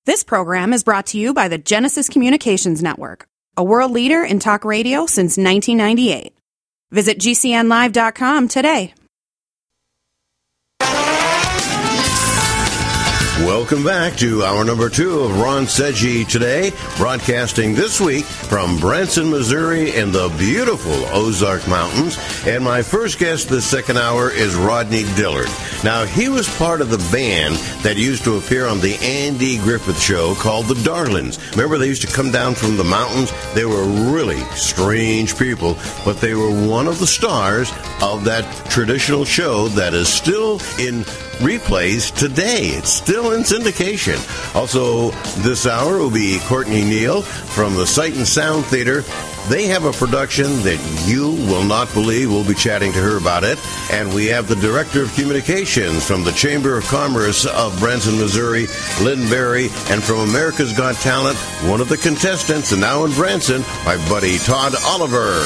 This program is brought to you by the Genesis Communications Network, a world leader in talk radio since 1998. Visit GCNlive.com today. Welcome back to hour number 2 of Ron Seggi Today, broadcasting this week from Branson, Missouri in the beautiful Ozark Mountains. And my first guest this second hour is Rodney Dillard. Now, he was part of the band that used to appear on the Andy Griffith Show called the Darlings. Remember, they used to come down from the mountains? They were really strange people, but they were one of the stars of that traditional show that is still in replays today. It's still in syndication. Also, this hour will be Courtney Neal from the Sight and Sound Theater. They have a production that you will not believe. We'll be chatting to her about it. And we have the Director of Communications from the Chamber of Commerce of Branson, Missouri, Lynn Berry, and from America's Got Talent, one of the contestants, and now in Branson, my buddy Todd Oliver.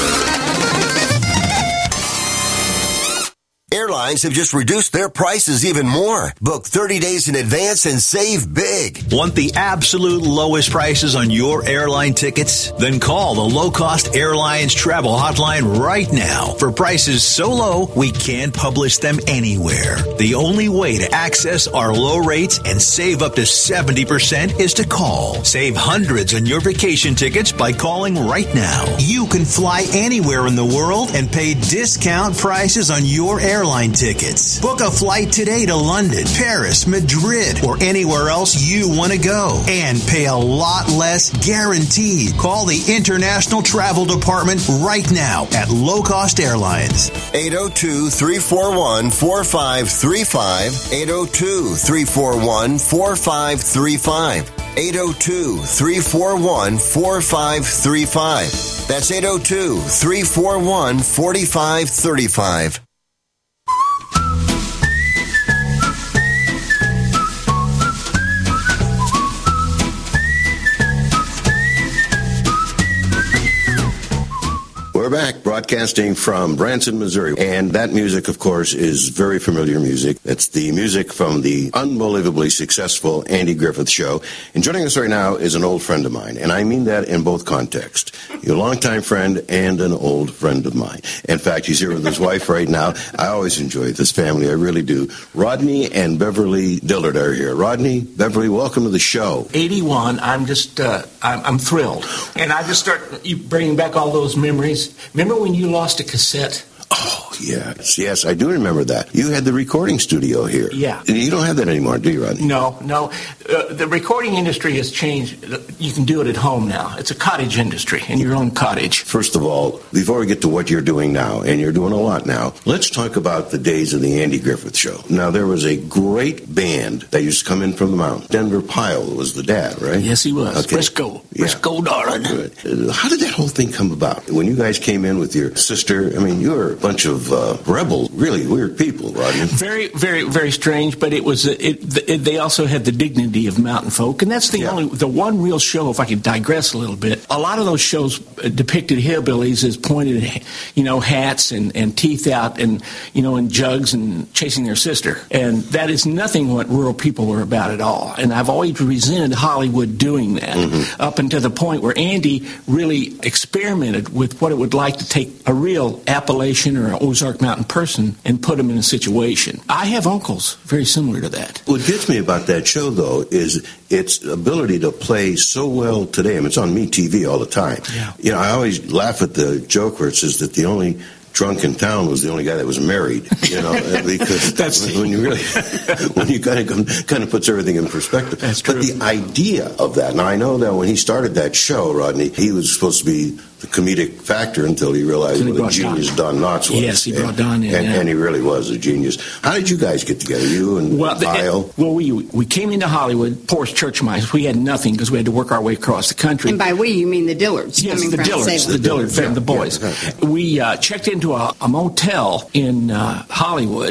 Airlines have just reduced their prices even more. Book 30 days in advance and save big. Want the absolute lowest prices on your airline tickets? Then call the Low Cost Airlines Travel Hotline right now for prices so low we can't publish them anywhere. The only way to access our low rates and save up to 70% is to call. Save hundreds on your vacation tickets by calling right now. You can fly anywhere in the world and pay discount prices on your airline tickets. Book a flight today to London, Paris, Madrid, or anywhere else you want to go. And pay a lot less guaranteed. Call the International Travel Department right now at Low Cost Airlines. 802-341-4535. 802-341-4535. 802-341-4535. That's 802-341-4535. We're back broadcasting from Branson, Missouri. And that music, of course, is very familiar music. It's the music from the unbelievably successful Andy Griffith Show. And joining us right now is an old friend of mine. And I mean that in both contexts. You're a longtime friend and an old friend of mine. In fact, he's here with his wife right now. I always enjoy this family. I really do. Rodney and Beverly Dillard are here. Rodney, Beverly, welcome to the show. 81, I'm just, I'm thrilled. And I just start bringing back all those memories. Remember when you lost a cassette? Oh, yes, I do remember that. You had the recording studio here. Yeah. You don't have that anymore, do you, Rodney? No. The recording industry has changed. You can do it at home now. It's a cottage industry, in your own cottage. First of all, before we get to what you're doing now, and you're doing a lot now, let's talk about the days of the Andy Griffith Show. Now, there was a great band that used to come in from the mountain. Denver Pyle was the dad, right? Yes, he was. Okay. Briscoe, darling. Good. How did that whole thing come about? When you guys came in with your sister, I mean, you were a bunch of rebel, really weird people, Rodney. Very, very, very strange, but it was. They also had the dignity of mountain folk, and that's the one real show. If I could digress a little bit, a lot of those shows depicted hillbillies as pointed, hats and teeth out, and in jugs and chasing their sister, and that is nothing what rural people were about at all. And I've always resented Hollywood doing that, up until the point where Andy really experimented with what it would like to take a real Appalachian or an Ozark Mountain person and put them in a situation. I have uncles very similar to that. What gets me about that show, though, is its ability to play so well today. I mean, it's on MeTV all the time. Yeah. I always laugh at the joke where it says that the only drunk in town was the only guy that was married, because that's when you kind of puts everything in perspective. That's true. But the idea of that, now I know that when he started that show, Rodney, he was supposed to be the comedic factor until he realized what a genius Don Knotts was. Yes, he brought Don in. And he really was a genius. How did you guys get together, you and Kyle? We came into Hollywood, poorest church mice. We had nothing because we had to work our way across the country. And by we, you mean the Dillards. Yes, the Dillard family, the boys. Yeah. We checked into a motel in Hollywood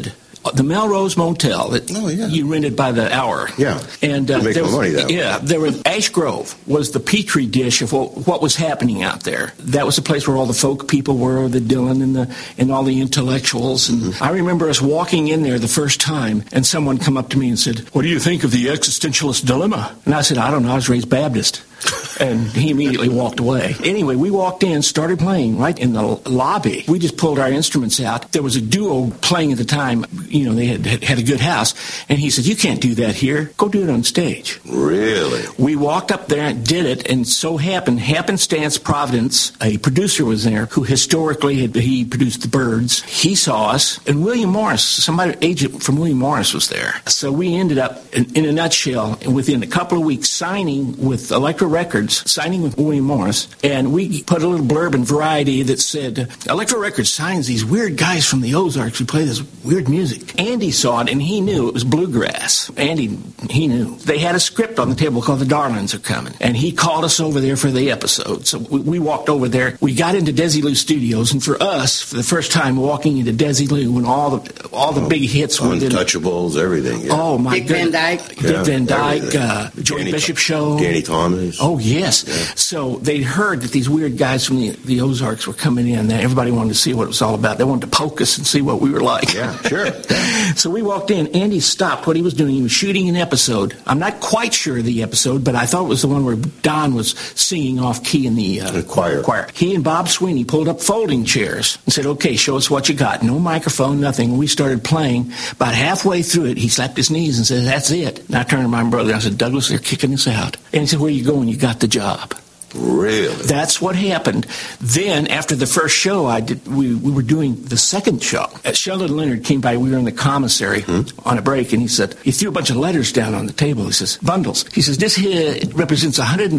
the Melrose Motel that you rented by the hour. Yeah. And make more money that way. Yeah, there was Ash Grove was the petri dish of what was happening out there. That was the place where all the folk people were, the Dylan and all the intellectuals. And I remember us walking in there the first time, and someone come up to me and said, "What do you think of the existentialist dilemma?" And I said, "I don't know. I was raised Baptist." And he immediately walked away. Anyway, we walked in, started playing right in the lobby. We just pulled our instruments out. There was a duo playing at the time. You know, they had a good house. And he said, "You can't do that here. Go do it on stage." Really? We walked up there and did it, and so happenstance, Providence, a producer was there who historically he produced the Byrds. He saw us, and William Morris, agent from William Morris was there. So we ended up, in a nutshell, within a couple of weeks, signing with Elektra Records, signing with William Morris, and we put a little blurb in Variety that said, "Elektra Records signs these weird guys from the Ozarks who play this weird music." Andy saw it, and he knew it was bluegrass. Andy, he knew. They had a script on the table called The Darlings Are Coming, and he called us over there for the episode. So we walked over there. We got into Desilu Studios, and for us, for the first time walking into Desilu, when all the big hits were Untouchables, everything. Yeah. Oh my Dick goodness. Van Dyke. Dick Van Dyke, Joey Bishop Show. Danny Thomas. Oh, yes. Yeah. So they heard that these weird guys from the Ozarks were coming in. Everybody wanted to see what it was all about. They wanted to poke us and see what we were like. Yeah, sure. So we walked in. Andy stopped what he was doing. He was shooting an episode. I'm not quite sure of the episode, but I thought it was the one where Don was singing off key in the choir. He and Bob Sweeney pulled up folding chairs and said, "Okay, show us what you got." No microphone, nothing. We started playing. About halfway through it, he slapped his knees and said, "That's it." And I turned to my brother and I said, "Douglas, they're kicking us out." And he said, "Where are you going? You got the job." Really? That's what happened. Then, after the first show, we were doing the second show. Sheldon Leonard came by. We were in the commissary on a break, and he said, he threw a bunch of letters down on the table. He says, "Bundles." He says, "This here represents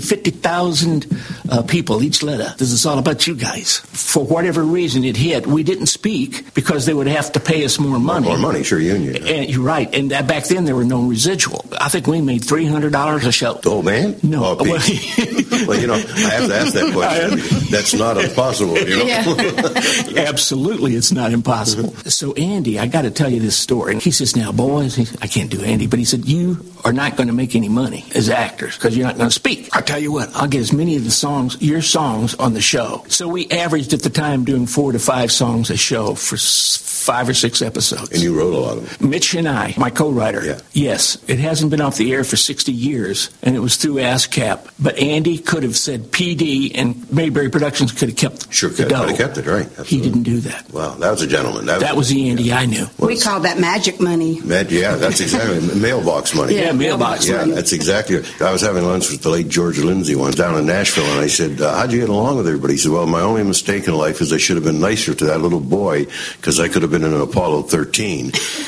150,000 people, each letter. This is all about you guys." For whatever reason it hit, we didn't speak because they would have to pay us more money. More money, sure, union. And you're right. And back then, there were no residual. I think we made $300 a show. Oh, man? No. Oh, well, you know, I have to ask that question. That's not impossible, you know? Yeah. Absolutely, it's not impossible. So, Andy, I got to tell you this story. He says, "Now, boys," I can't do Andy, but he said, "You are not going to make any money as actors because you're not going to speak. I'll tell you what, I'll get as many of your songs on the show." So we averaged at the time doing 4 to 5 songs a show for 5 or 6 episodes. And you wrote a lot of them. Mitch and I, my co-writer. Yeah. Yes, it hasn't been off the air for 60 years, and it was through ASCAP. But Andy could have said PD, and Mayberry Productions could have kept the dough. Could have kept it, right. Absolutely. He didn't do that. Wow, that was a gentleman. That was the Andy I knew. We call that magic money. Yeah, that's exactly mailbox money. Yeah, mailbox money. Yeah, that's exactly it. I was having lunch with the late George Lindsay once down in Nashville, and I said, "How'd you get along with everybody?" He said, "Well, my only mistake in life is I should have been nicer to that little boy because I could have been in an Apollo 13.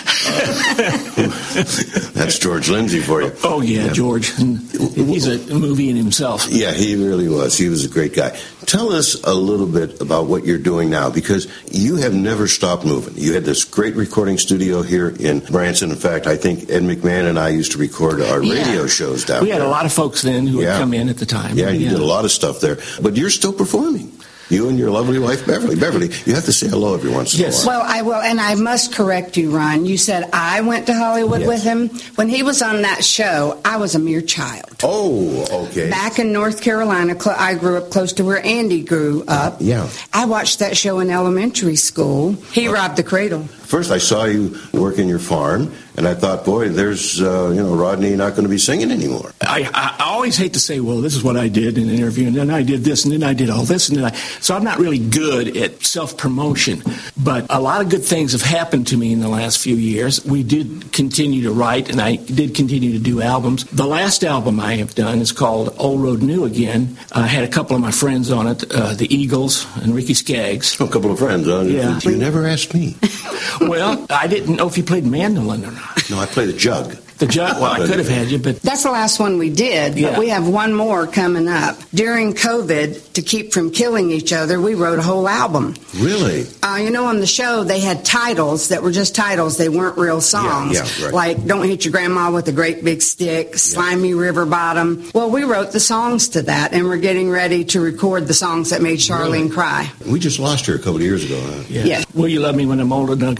That's George Lindsay for you. Oh, yeah, George. He's a movie in himself. Yeah, he really was. He was a great guy. Tell us a little bit about what you're doing now, because you have never stopped moving. You had this great recording studio here in Branson. In fact, I think Ed McMahon and I used to record our radio shows down there. We had a lot of folks then who would come in at the time. Yeah, you did a lot of stuff there. But you're still performing. You and your lovely wife, Beverly. Beverly, you have to say hello every once in a while. Well, I will, and I must correct you, Ron. You said I went to Hollywood with him. When he was on that show, I was a mere child. Oh, okay. Back in North Carolina, I grew up close to where Andy grew up. Yeah. I watched that show in elementary school. He robbed the cradle. First, I saw you working your farm, and I thought, boy, there's, Rodney not going to be singing anymore. I always hate to say, well, this is what I did in an interview, and then I did this, and then I did all this, and then so I'm not really good at self-promotion, but a lot of good things have happened to me in the last few years. We did continue to write, and I did continue to do albums. The last album I have done is called Old Road New Again. I had a couple of my friends on it, the Eagles and Ricky Skaggs. A couple of friends, huh? Yeah. You never asked me. Well, I didn't know if you played mandolin or not. No, I play the jug. The jug? Well, I could have had you, but... That's the last one we did, but we have one more coming up. During COVID, to keep from killing each other, we wrote a whole album. Really? On the show, they had titles that were just titles. They weren't real songs. Yeah, right. Like, Don't Hit Your Grandma with a Great Big Stick, Slimy River Bottom. Well, we wrote the songs to that, and we're getting ready to record the songs that made Charlene cry. We just lost her a couple of years ago, huh? Yeah. Will You Love Me When I'm Old and Ugly?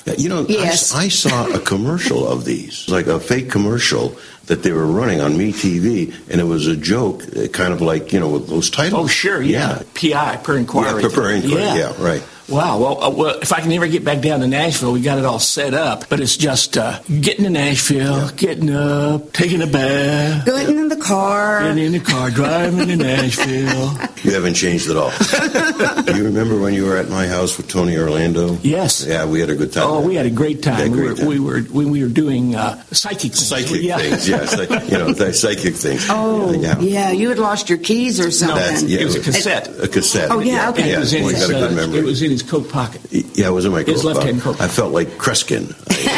Yes. I saw a commercial of these, like a fake commercial that they were running on MeTV, and it was a joke, kind of like, with those titles. Oh, sure, yeah. PI, per inquiry. Yeah, per inquiry, yeah, right. Wow. Well, if I can ever get back down to Nashville, we got it all set up. But it's just getting to Nashville, getting up, taking a bath. Getting in the car. Driving to Nashville. You haven't changed at all. Do you remember when you were at my house with Tony Orlando? Yes. Yeah, we had a good time. Oh, we had a great time. We were doing psychic things. Things, yes. Psychic things. Oh, yeah. You had lost your keys or something. No, it was a cassette. A cassette. Oh, yeah, okay. Yeah, it was in got a good memory. It was in his coat pocket. Yeah, it was in my coat pocket. His left-hand coat pocket. I felt like Kreskin.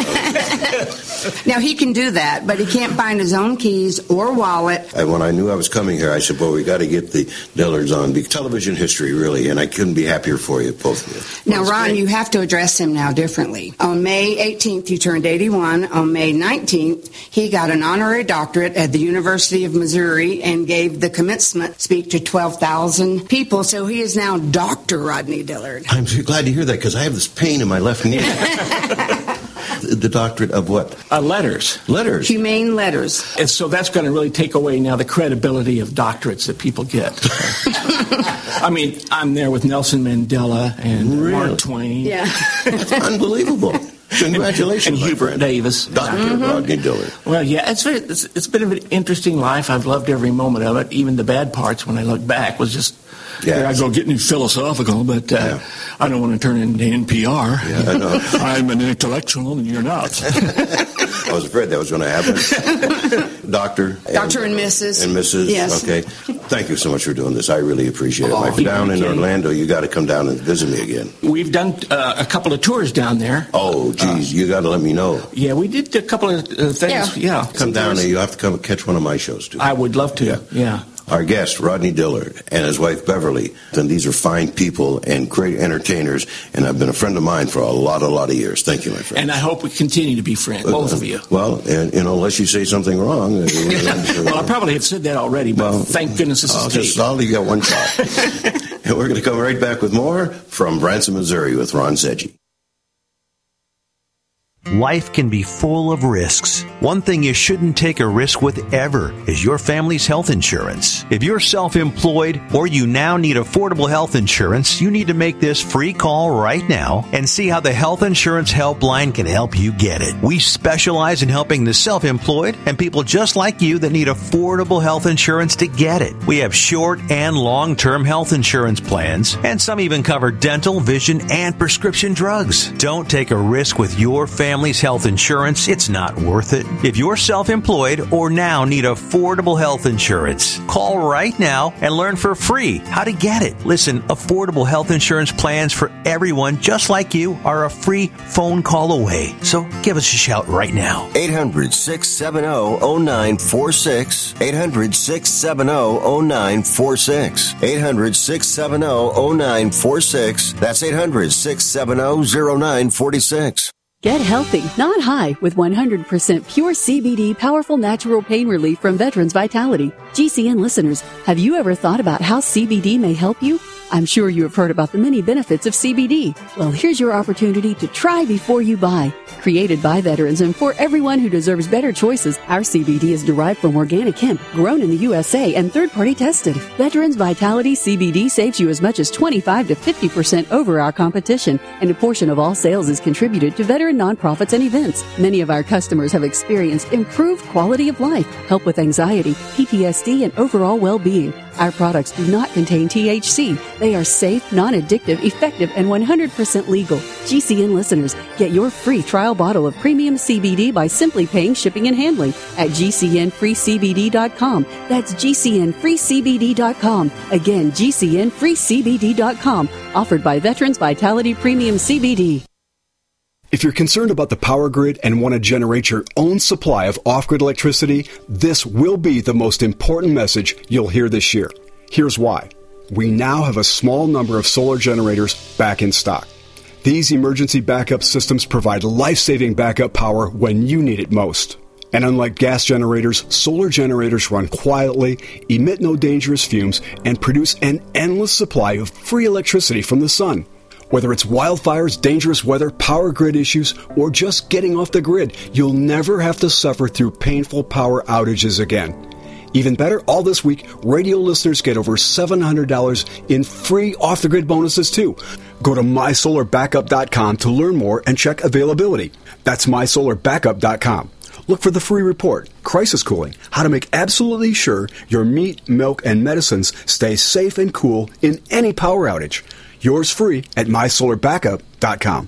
Now, he can do that, but he can't find his own keys or wallet. When I knew I was coming here, I said, well, we got to get the Dillards on television history, really, and I couldn't be happier for you, both of you. Now, Ron, you have to address him now differently. On May 18th, he turned 81. On May 19th, he got an honorary doctorate at the University of Missouri and gave the commencement speech to 12,000 people, so he is now Dr. Rodney Dillard. I'm so glad to hear that, because I have this pain in my left knee. The doctorate of what? Letters. Letters. Humane letters. And so that's going to really take away now the credibility of doctorates that people get. I mean, I'm there with Nelson Mandela and Mark Twain. Yeah. That's unbelievable. Congratulations, and Hubert friend. Davis. Dr. Rodney Dillard. Well, yeah, it's been an interesting life. I've loved every moment of it. Even the bad parts, when I look back, was just... Yeah, here I go getting philosophical, but I don't want to turn into NPR. Yeah, I know. I'm an intellectual and you're not. I was afraid that was going to happen. Doctor and Mrs. And Mrs. Yes. Okay. Thank you so much for doing this. I really appreciate it. If you're down in Orlando, you got to come down and visit me again. We've done a couple of tours down there. Oh, geez. You got to let me know. Yeah, we did a couple of things. Yeah. Come down and you have to come catch one of my shows, too. I would love to. Yeah. Our guest, Rodney Dillard, and his wife, Beverly. And these are fine people and great entertainers, and have been a friend of mine for a lot of years. Thank you, my friend. And I hope we continue to be friends, both of you. Well, and, unless you say something wrong. Well, I probably have said that already, but thank goodness this is taped. I'll leave you got one shot. And we're going to come right back with more from Branson, Missouri with Ron Sedgey. Life can be full of risks. One thing you shouldn't take a risk with ever is your family's health insurance. If you're self-employed or you now need affordable health insurance, you need to make this free call right now and see how the Health Insurance Helpline can help you get it. We specialize in helping the self-employed and people just like you that need affordable health insurance to get it. We have short and long-term health insurance plans, and some even cover dental, vision, and prescription drugs. Don't take a risk with your family's health insurance. It's not worth it. If you're self-employed or now need affordable health insurance, call right now and learn for free how to get it. Listen, affordable health insurance plans for everyone just like you are a free phone call away. So give us a shout right now. 800-670-0946. 800-670-0946. 800-670-0946. That's 800-670-0946. Get healthy, not high, with 100% pure CBD powerful natural pain relief from Veterans Vitality. GCN listeners, have you ever thought about how CBD may help you? I'm sure you have heard about the many benefits of CBD. Well, here's your opportunity to try before you buy. Created by veterans and for everyone who deserves better choices, our CBD is derived from organic hemp, grown in the USA, and third-party tested. Veterans Vitality CBD saves you as much as 25 to 50% over our competition, and a portion of all sales is contributed to veteran nonprofits and events. Many of our customers have experienced improved quality of life, help with anxiety, PTSD, and overall well-being. Our products do not contain THC. They are safe, non-addictive, effective, and 100% legal. GCN listeners, get your free trial bottle of premium CBD by simply paying shipping and handling at GCNFreeCBD.com. That's GCNFreeCBD.com. Again, GCNFreeCBD.com. Offered by Veterans Vitality Premium CBD. If you're concerned about the power grid and want to generate your own supply of off-grid electricity, this will be the most important message you'll hear this year. Here's why. We now have a small number of solar generators back in stock. These emergency backup systems provide life-saving backup power when you need it most. And unlike gas generators, solar generators run quietly, emit no dangerous fumes, and produce an endless supply of free electricity from the sun. Whether it's wildfires, dangerous weather, power grid issues, or just getting off the grid, you'll never have to suffer through painful power outages again. Even better, all this week, radio listeners get over $700 in free off-the-grid bonuses, too. Go to mysolarbackup.com to learn more and check availability. That's mysolarbackup.com. Look for the free report, Crisis Cooling, how to make absolutely sure your meat, milk, and medicines stay safe and cool in any power outage. Yours free at mysolarbackup.com.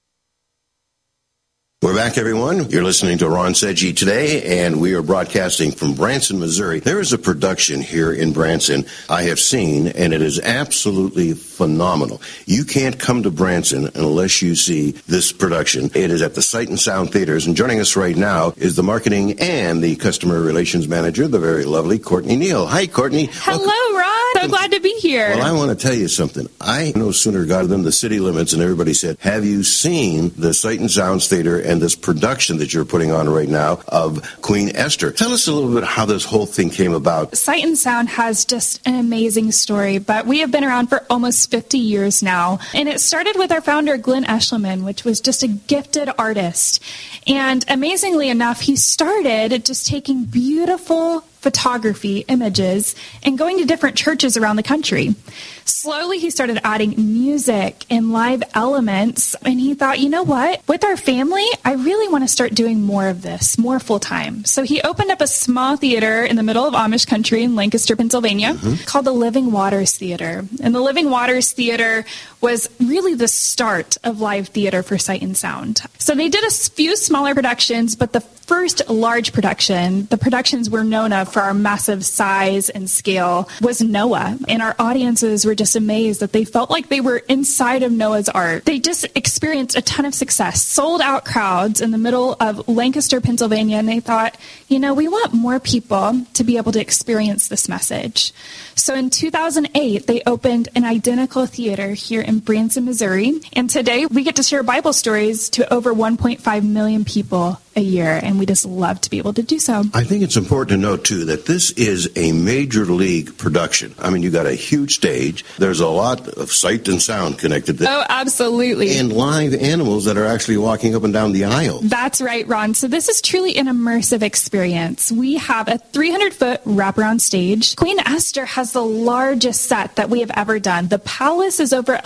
We're back, everyone. You're listening to Ron Seggi today, and we are broadcasting from Branson, Missouri. There is a production here in Branson I have seen, and it is absolutely phenomenal. You can't come to Branson unless you see this production. It is at the Sight and Sound Theaters, and joining us right now is the marketing and the customer relations manager, the very lovely Courtney Neal. Hi, Courtney. Hello, Ron. So glad to be here. Well, I want to tell you something. I no sooner got than the city limits, and everybody said, have you seen the Sight and Sounds Theater and this production that you're putting on right now of Queen Esther? Tell us a little bit how this whole thing came about. Sight and Sound has just an amazing story, but we have been around for almost 50 years now. And it started with our founder, Glenn Eshelman, which was just a gifted artist. And amazingly enough, he started just taking beautiful photography images and going to different churches around the country. Slowly, he started adding music and live elements, and he thought, you know what? With our family, I really want to start doing more of this, more full-time. So he opened up a small theater in the middle of Amish country in Lancaster, Pennsylvania, called the Living Waters Theater. And the Living Waters Theater was really the start of live theater for Sight and Sound. So they did a few smaller productions, but the first large production, the productions we're known of for our massive size and scale, was Noah. And our audiences were just amazed that they felt like they were inside of Noah's Ark. They just experienced a ton of success, sold out crowds in the middle of Lancaster, Pennsylvania, and they thought, you know, we want more people to be able to experience this message. So in 2008, they opened an identical theater here in Branson, Missouri. And today we get to share Bible stories to over 1.5 million people a year, and we just love to be able to do so. I think it's important to note, too, that this is a major league production. I mean, you got a huge stage. There's a lot of sight and sound connected there. Oh, absolutely. And live animals that are actually walking up and down the aisle. That's right, Ron. So this is truly an immersive experience. We have a 300-foot wraparound stage. Queen Esther has the largest set that we have ever done. The palace is over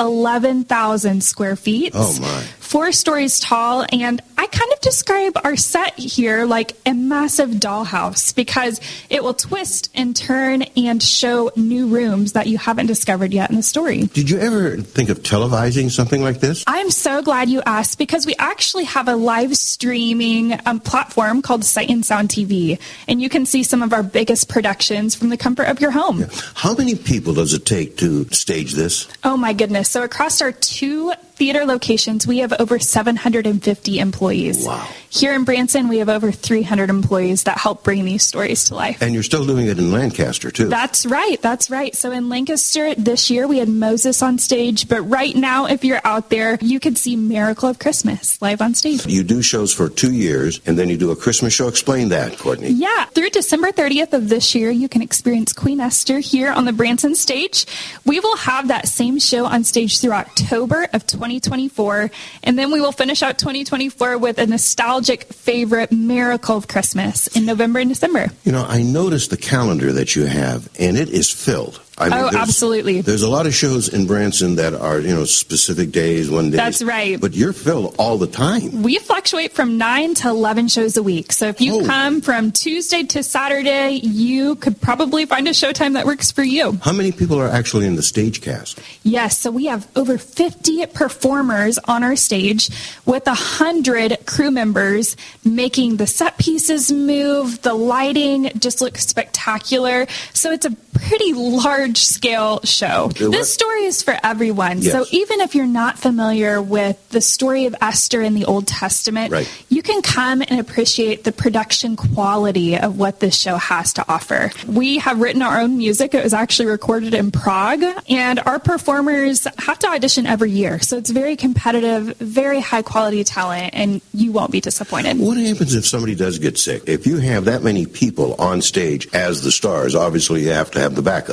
11,000 square feet. Oh, my. 4 stories tall, and I kind of describe our set here like a massive dollhouse because it will twist and turn and show new rooms that you haven't discovered yet in the story. Did you ever think of televising something like this? I'm so glad you asked because we actually have a live streaming platform called Sight and Sound TV, and you can see some of our biggest productions from the comfort of your home. Yeah. How many people does it take to stage this? Oh, my goodness. So across our 2 theater locations, we have over 750 employees. Wow. Here in Branson, we have over 300 employees that help bring these stories to life. And you're still doing it in Lancaster, too. That's right. That's right. So in Lancaster this year, we had Moses on stage. But right now, if you're out there, you could see Miracle of Christmas live on stage. You do shows for 2 years, and then you do a Christmas show. Explain that, Courtney. Yeah. Through December 30th of this year, you can experience Queen Esther here on the Branson stage. We will have that same show on stage through October of 2024, and then we will finish out 2024 with a nostalgic favorite, Miracle of Christmas, in November and December. You know, I noticed the calendar that you have, and it is filled. I mean, absolutely. There's a lot of shows in Branson that are, you know, specific days, one day. That's right. But you're filled all the time. We fluctuate from 9 to 11 shows a week. So if you come from Tuesday to Saturday, you could probably find a showtime that works for you. How many people are actually in the stage cast? Yes, so we have over 50 performers on our stage with 100 crew members making the set pieces move. The lighting just looks spectacular. So it's a pretty large-scale show. This story is for everyone. Yes. So even if you're not familiar with the story of Esther in the Old Testament, you can come and appreciate the production quality of what this show has to offer. We have written our own music. It was actually recorded in Prague, and our performers have to audition every year. So it's very competitive, very high-quality talent, and you won't be disappointed. What happens if somebody does get sick? If you have that many people on stage as the stars, obviously you have to have the backup. Absolutely.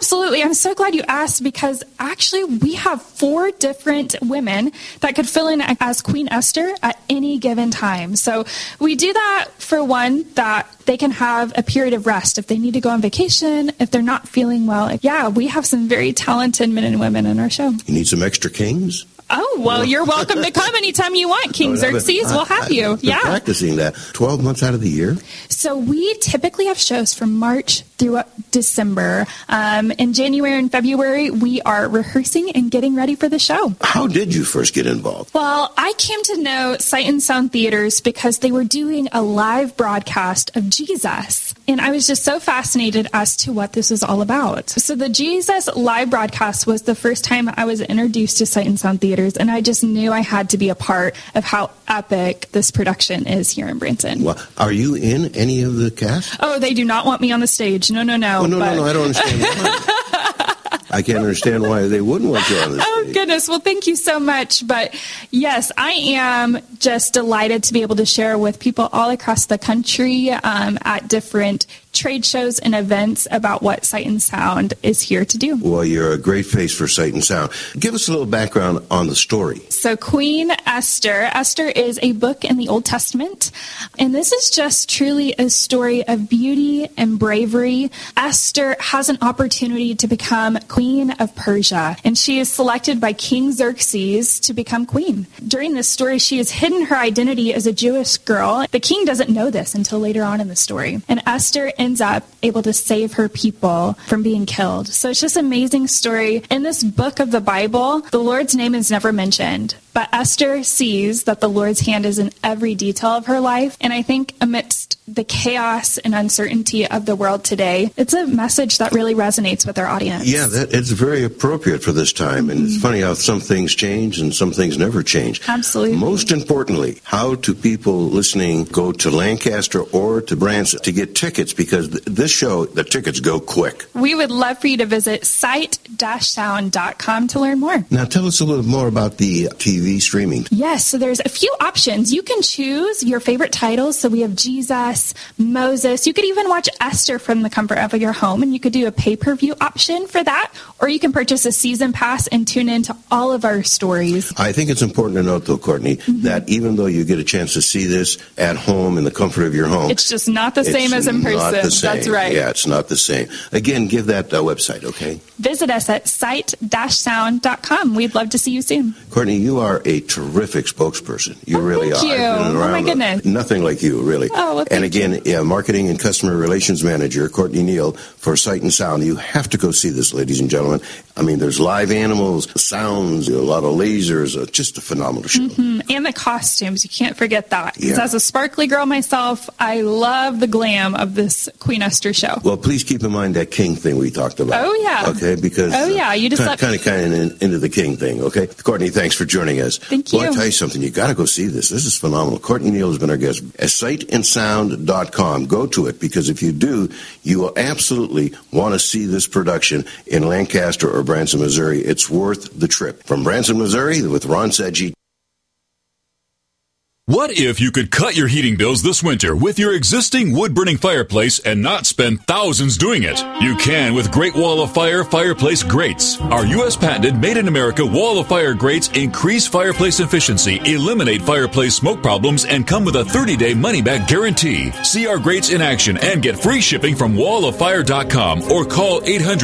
Absolutely. I'm so glad you asked, because actually we have 4 different women that could fill in as Queen Esther at any given time. So we do that for one, that they can have a period of rest if they need to go on vacation, if they're not feeling well. Yeah, we have some very talented men and women in our show. You need some extra kings? Oh, well, you're welcome to come anytime you want, King Xerxes. We'll have you. I've been practicing that 12 months out of the year. So we typically have shows from March through December. In January and February, we are rehearsing and getting ready for the show. How did you first get involved? Well, I came to know Sight and Sound Theaters because they were doing a live broadcast of Jesus. And I was just so fascinated as to what this was all about. So the Jesus live broadcast was the first time I was introduced to Sight and Sound Theaters, and I just knew I had to be a part of how epic this production is here in Branson. Well, are you in any of the cast? Oh, they do not want me on the stage. No. Oh, no, I don't understand why. I can't understand why they wouldn't want you on the stage. Oh, goodness. Well, thank you so much. But yes, I am just delighted to be able to share with people all across the country at different trade shows and events about what Sight and Sound is here to do. Well, you're a great face for Sight and Sound. Give us a little background on the story. So Queen Esther. Esther is a book in the Old Testament, and this is just truly a story of beauty and bravery. Esther has an opportunity to become Queen of Persia, and she is selected by King Xerxes to become queen. During this story, she has hidden her identity as a Jewish girl. The king doesn't know this until later on in the story, and Esther ends up able to save her people from being killed. So it's just an amazing story. In this book of the Bible, the Lord's name is never mentioned, but Esther sees that the Lord's hand is in every detail of her life. And I think amidst the chaos and uncertainty of the world today, it's a message that really resonates with our audience. Yeah, it's very appropriate for this time. And it's funny how some things change and some things never change. Absolutely. Most importantly, how do people listening go to Lancaster or to Branson to get tickets? Because this show, the tickets go quick. We would love for you to visit sight-sound.com to learn more. Now tell us a little more about the TV streaming. Yes, so there's a few options. You can choose your favorite titles. So we have Jesus, Moses. You could even watch Esther from the comfort of your home, and you could do a pay-per-view option for that, or you can purchase a season pass and tune into all of our stories. I think it's important to note, though, Courtney, that even though you get a chance to see this at home in the comfort of your home, it's just not the same as in person. Not the same. That's right. Yeah, it's not the same. Again, give that website, okay? Visit us at sight-sound.com. We'd love to see you soon. Courtney, you are a terrific spokesperson. You really thank are. You. I've been around my goodness. Nothing like you, really. Oh, well, and again, Marketing and Customer Relations Manager, Courtney Neal, for Sight and Sound. You have to go see this, ladies and gentlemen. I mean, there's live animals, sounds, a lot of lasers, just a phenomenal show. Mm-hmm. And the costumes, you can't forget that. Because Yeah. as a sparkly girl myself, I love the glam of this Queen Esther show. Well, please keep in mind that king thing we talked about. Oh, yeah. Okay, because you just kind of into the king thing, okay? Courtney, thanks for joining us. Thank you. Well, I'll tell you something. You got to go see this. This is phenomenal. Courtney Neal has been our guest at sightandsound.com. Go to it, because if you do, you will absolutely want to see this production in Lancaster or Branson, Missouri. It's worth the trip. From Branson, Missouri, with Ron Sedgey. What if you could cut your heating bills this winter with your existing wood-burning fireplace and not spend thousands doing it? You can with Great Wall of Fire fireplace grates. Our U.S. patented made-in-America Wall of Fire grates increase fireplace efficiency, eliminate fireplace smoke problems, and come with a 30-day money-back guarantee. See our grates in action and get free shipping from walloffire.com or call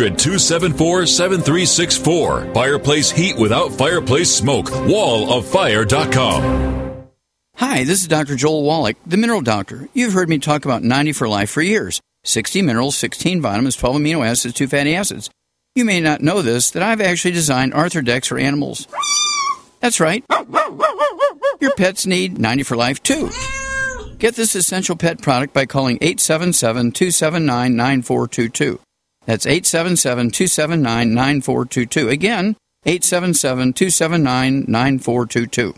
800-274-7364. Fireplace heat without fireplace smoke. walloffire.com. Hi, this is Dr. Joel Wallach, the Mineral Doctor. You've heard me talk about 90 for Life for years. 60 minerals, 16 vitamins, 12 amino acids, 2 fatty acids. You may not know this, that I've actually designed Arthrodex for animals. That's right. Your pets need 90 for Life, too. Get this essential pet product by calling 877-279-9422. That's 877-279-9422. Again, 877-279-9422.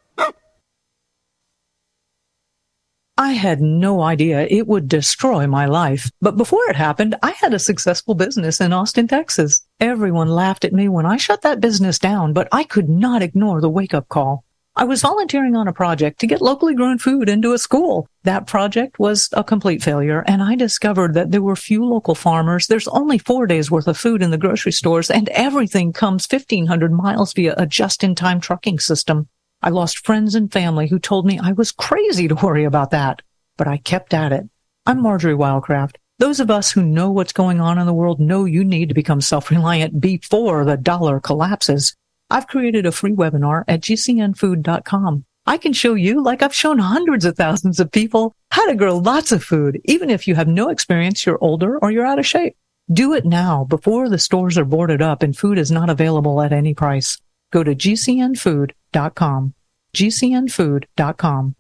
I had no idea it would destroy my life. But before it happened, I had a successful business in Austin, Texas. Everyone laughed at me when I shut that business down, but I could not ignore the wake-up call. I was volunteering on a project to get locally grown food into a school. That project was a complete failure, and I discovered that there were few local farmers. There's only 4 days worth of food in the grocery stores, and everything comes 1,500 miles via a just-in-time trucking system. I lost friends and family who told me I was crazy to worry about that, but I kept at it. I'm Marjorie Wildcraft. Those of us who know what's going on in the world know you need to become self-reliant before the dollar collapses. I've created a free webinar at gcnfood.com. I can show you, like I've shown hundreds of thousands of people, how to grow lots of food, even if you have no experience, you're older, or you're out of shape. Do it now before the stores are boarded up and food is not available at any price. Go to gcnfood.com. gcnfood.com.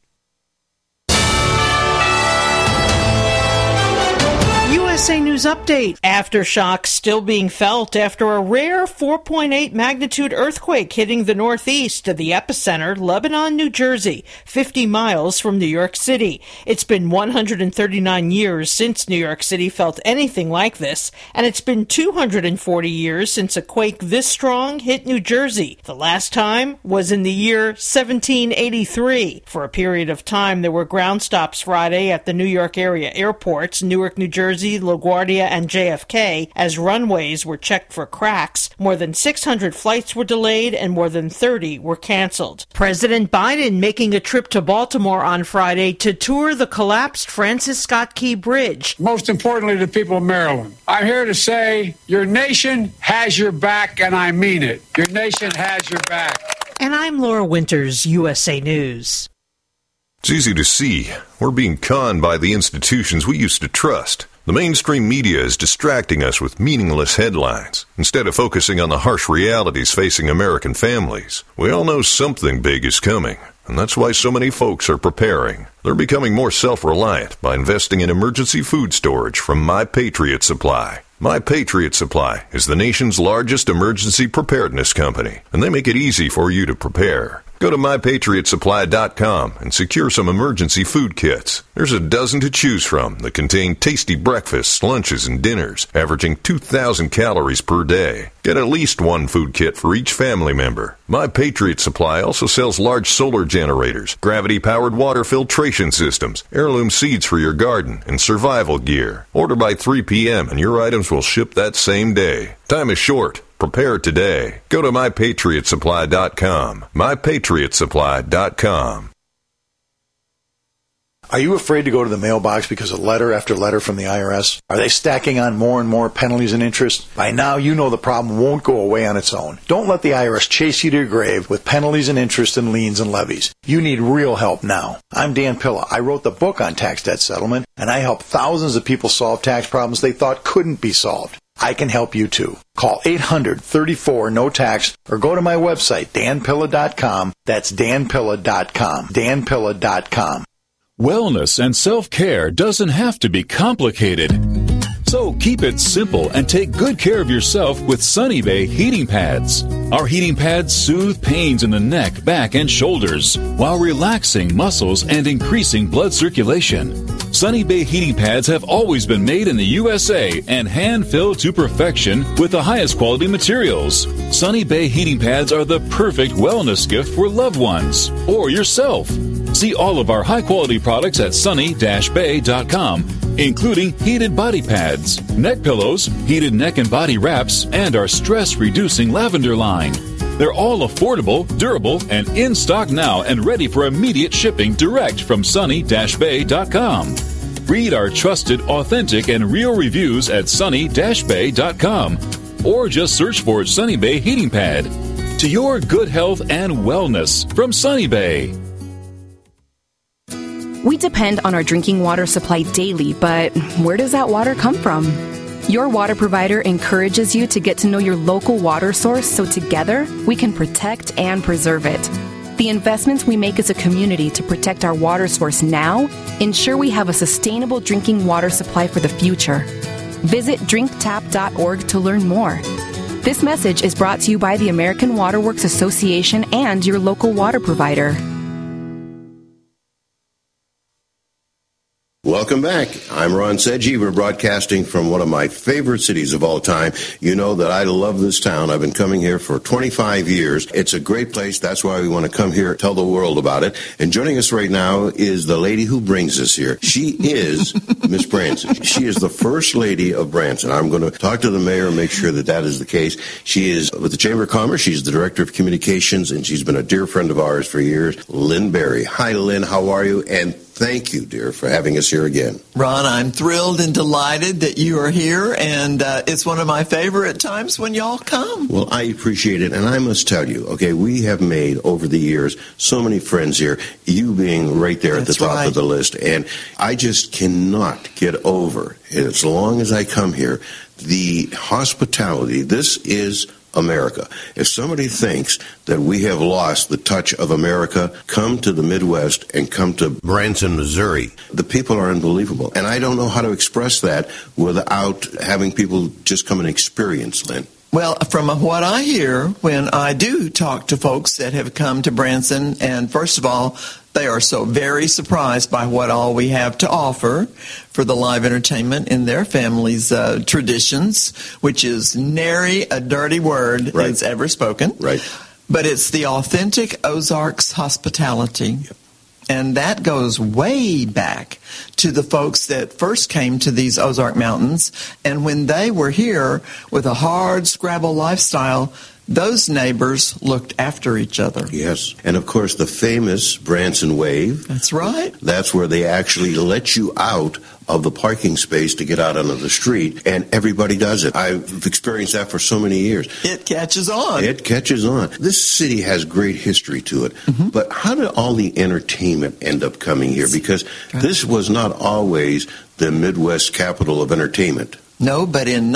USA News Update. Aftershocks still being felt after a rare 4.8 magnitude earthquake hitting the northeast of the epicenter, Lebanon, New Jersey, 50 miles from New York City. It's been 139 years since New York City felt anything like this, and it's been 240 years since a quake this strong hit New Jersey. The last time was in the year 1783. For a period of time, there were ground stops Friday at the New York area airports, Newark, New Jersey, LaGuardia, and JFK, as runways were checked for cracks. More than 600 flights were delayed and more than 30 were canceled. President Biden making a trip to Baltimore on Friday to tour the collapsed Francis Scott Key Bridge. Most importantly, to the people of Maryland, I'm here to say your nation has your back, and I mean it. Your nation has your back. And I'm Laura Winters, USA News. It's easy to see. We're being conned by the institutions we used to trust. The mainstream media is distracting us with meaningless headlines instead of focusing on the harsh realities facing American families. We all know something big is coming, and that's why so many folks are preparing. They're becoming more self-reliant by investing in emergency food storage from My Patriot Supply. My Patriot Supply is the nation's largest emergency preparedness company, and they make it easy for you to prepare. Go to MyPatriotSupply.com and secure some emergency food kits. There's a dozen to choose from that contain tasty breakfasts, lunches, and dinners, averaging 2,000 calories per day. Get at least one food kit for each family member. My Patriot Supply also sells large solar generators, gravity-powered water filtration systems, heirloom seeds for your garden, and survival gear. Order by 3 p.m. and your items will ship that same day. Time is short. Prepare today. Go to MyPatriotSupply.com. MyPatriotSupply.com. Are you afraid to go to the mailbox because of letter after letter from the IRS? Are they stacking on more and more penalties and interest? By now, you know the problem won't go away on its own. Don't let the IRS chase you to your grave with penalties and interest and liens and levies. You need real help now. I'm Dan Pilla. I wrote the book on tax debt settlement, and I help thousands of people solve tax problems they thought couldn't be solved. I can help you too. Call 800-34-NO-TAX or go to my website, danpilla.com. That's danpilla.com. danpilla.com. Wellness and self-care doesn't have to be complicated. So keep it simple and take good care of yourself with Sunny Bay heating pads. Our heating pads soothe pains in the neck, back, and shoulders while relaxing muscles and increasing blood circulation. Sunny Bay heating pads have always been made in the USA and hand-filled to perfection with the highest quality materials. Sunny Bay heating pads are the perfect wellness gift for loved ones or yourself. See all of our high-quality products at sunny-bay.com, including heated body pads, neck pillows, heated neck and body wraps, and our stress-reducing lavender line. They're all affordable, durable, and in stock now and ready for immediate shipping direct from sunny-bay.com. Read our trusted, authentic, and real reviews at sunny-bay.com or just search for Sunny Bay Heating Pad. To your good health and wellness from Sunny Bay. We depend on our drinking water supply daily, but where does that water come from? Your water provider encourages you to get to know your local water source so together we can protect and preserve it. The investments we make as a community to protect our water source now ensure we have a sustainable drinking water supply for the future. Visit drinktap.org to learn more. This message is brought to you by the American Water Works Association and your local water provider. Welcome back. I'm Ron Sedgey. We're broadcasting from one of my favorite cities of all time. You know that I love this town. I've been coming here for 25 years. It's a great place. That's why we want to come here, tell the world about it. And joining us right now is the lady who brings us here. She is Miss Branson. She is the first lady of Branson. I'm going to talk to the mayor and make sure that that is the case. She is with the Chamber of Commerce. She's the director of communications, and she's been a dear friend of ours for years. Lynn Berry. Hi, Lynn. How are you? And thank you, dear, for having us here again. Ron, I'm thrilled and delighted that you are here, and it's one of my favorite times when y'all come. Well, I appreciate it, and I must tell you, okay, we have made, over the years, so many friends here, you being right there at the top of the list, and I just cannot get over, as long as I come here, the hospitality. This is America. If somebody thinks that we have lost the touch of America, come to the Midwest and come to Branson, Missouri. The people are unbelievable. And I don't know how to express that without having people just come and experience, Lynn. Well, from what I hear when I do talk to folks that have come to Branson, and first of all, they are so very surprised by what all we have to offer for the live entertainment in their family's traditions, which is nary a dirty word that's ever spoken. Right. But it's the authentic Ozarks hospitality. Yep. And that goes way back to the folks that first came to these Ozark Mountains. And when they were here with a hard scrabble lifestyle, those neighbors looked after each other. Yes. And, of course, the famous Branson Wave. That's right. That's where they actually let you out of the parking space to get out onto the street, and everybody does it. I've experienced that for so many years. It catches on. It catches on. This city has great history to it, but how did all the entertainment end up coming here? Because this was not always the Midwest capital of entertainment. No, but in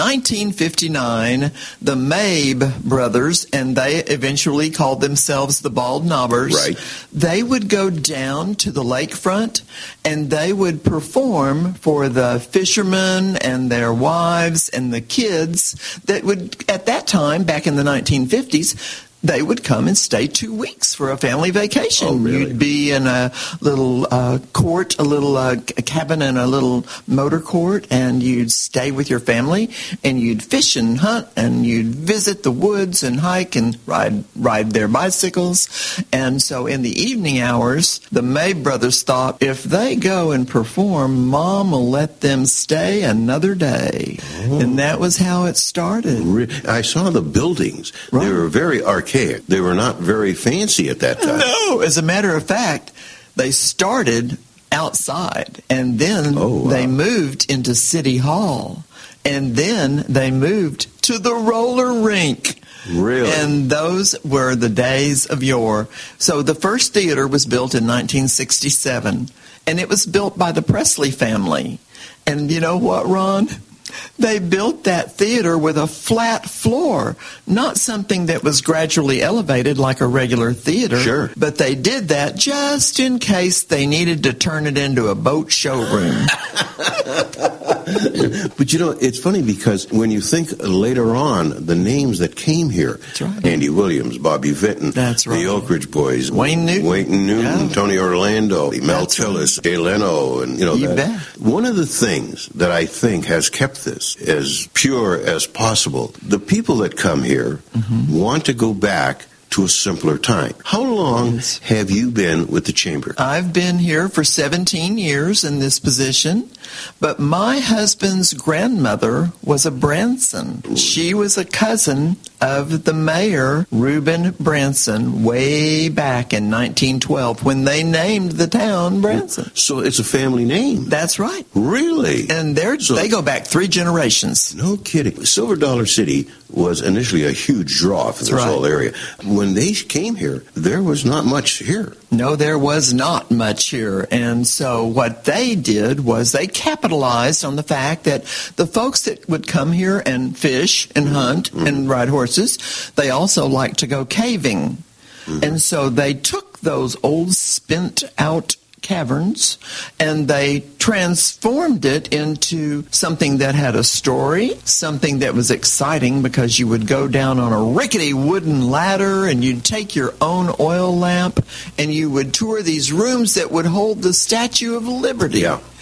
1959, the Mabe brothers, and they eventually called themselves the Bald Knobbers, they would go down to the lakefront and they would perform for the fishermen and their wives and the kids that would, at that time, back in the 1950s, they would come and stay 2 weeks for a family vacation. Oh, really? You'd be in a little court, a little cabin in a little motor court, and you'd stay with your family, and you'd fish and hunt, and you'd visit the woods and hike and ride their bicycles. And so in the evening hours, the May brothers thought, if they go and perform, Mom will let them stay another day. Oh. And that was how it started. I saw the buildings. They were very archaic. They were not very fancy at that time. No, as a matter of fact, they started outside, and then they moved into City Hall, and then they moved to the roller rink. Really? And those were the days of yore. So the first theater was built in 1967, and it was built by the Presley family. And you know what, Ron? They built that theater with a flat floor, not something that was gradually elevated like a regular theater. Sure. But they did that just in case they needed to turn it into a boat showroom. But, you know, it's funny because when you think later on, the names that came here, Andy Williams, Bobby Vinton, the Oak Ridge Boys, Wayne Newton, Tony Orlando, Mel Tillis, Jay Leno, and, you know, bet. One of the things that I think has kept this as pure as possible, the people that come here want to go back to a simpler time. How long have you been with the Chamber? I've been here for 17 years in this position, but my husband's grandmother was a Branson. She was a cousin of the mayor, Reuben Branson, way back in 1912 when they named the town Branson. So it's a family name. That's right. Really? And they go back 3 generations. No kidding. Silver Dollar City was initially a huge draw for this whole area. When they came here, there was not much here. No, there was not much here. And so what they did was they capitalized on the fact that the folks that would come here and fish and hunt and ride horses, they also liked to go caving. And so they took those old spent-out caverns and they transformed it into something that had a story, something that was exciting because you would go down on a rickety wooden ladder and you'd take your own oil lamp and you would tour these rooms that would hold the Statue of Liberty. Yeah.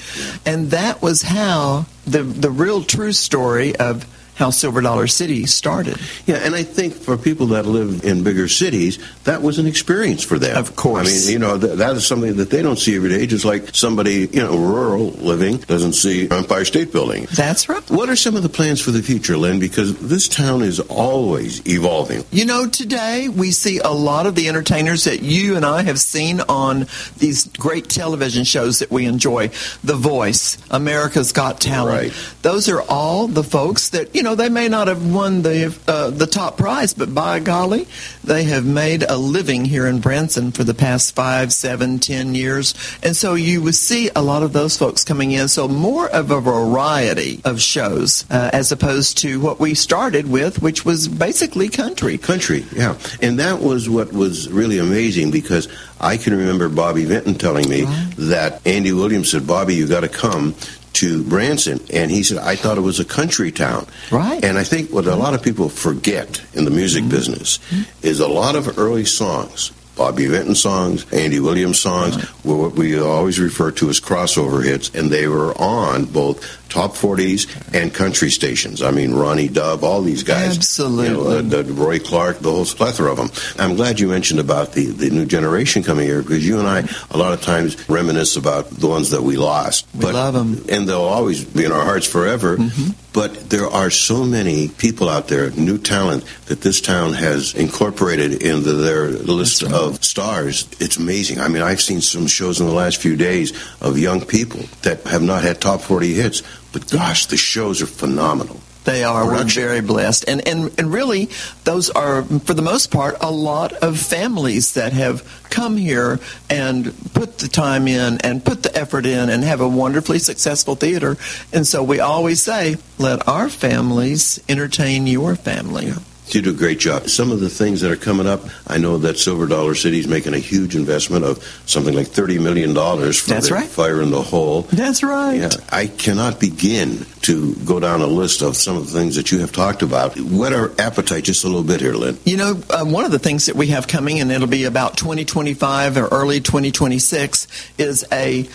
And that was how the real true story of how Silver Dollar City started. Yeah, and I think for people that live in bigger cities, that was an experience for them. Of course. I mean, that is something that they don't see every day, just like somebody, rural living doesn't see Empire State Building. That's right. What are some of the plans for the future, Lynn? Because this town is always evolving. Today we see a lot of the entertainers that you and I have seen on these great television shows that we enjoy. The Voice, America's Got Talent. Right. Those are all the folks that, they may not have won the top prize, but by golly, they have made a living here in Branson for the past 5, 7, 10 years. And so you would see a lot of those folks coming in. So more of a variety of shows as opposed to what we started with, which was basically country. Country, yeah. And that was what was really amazing, because I can remember Bobby Vinton telling me that Andy Williams said, Bobby, you got to come to Branson, and he said, I thought it was a country town. Right. And I think what a lot of people forget in the music business is a lot of early songs, Bobby Vinton songs, Andy Williams songs, were what we always refer to as crossover hits, and they were on both top 40s and country stations. I mean, Ronnie Dove, all these guys. Absolutely. Roy Clark, the whole plethora of them. I'm glad you mentioned about the new generation coming here, because you and I a lot of times reminisce about the ones that we lost. We love them. And they'll always be in our hearts forever. But there are so many people out there, new talent, that this town has incorporated into their list of stars. It's amazing. I mean, I've seen some shows in the last few days of young people that have not had top 40 hits, but gosh, the shows are phenomenal. They are. We're very blessed. And really, those are, for the most part, a lot of families that have come here and put the time in and put the effort in and have a wonderfully successful theater. And so we always say, let our families entertain your family. Yeah. You do a great job. Some of the things that are coming up, I know that Silver Dollar City is making a huge investment of something like $30 million for the Fire in the Hole. That's right. Yeah, I cannot begin to go down a list of some of the things that you have talked about. Whet our appetite just a little bit here, Lynn. One of the things that we have coming, and it'll be about 2025 or early 2026, is a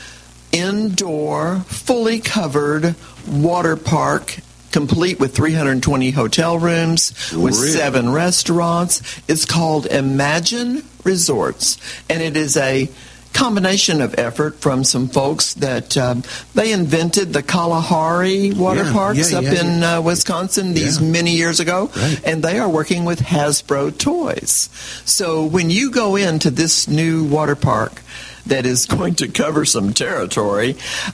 indoor, fully covered water park, complete with 320 hotel rooms, with 7 restaurants. It's called Imagine Resorts, and it is a combination of effort from some folks that they invented the Kalahari water parks up in Wisconsin many years ago, and they are working with Hasbro Toys. So when you go into this new water park that is going to cover some territory,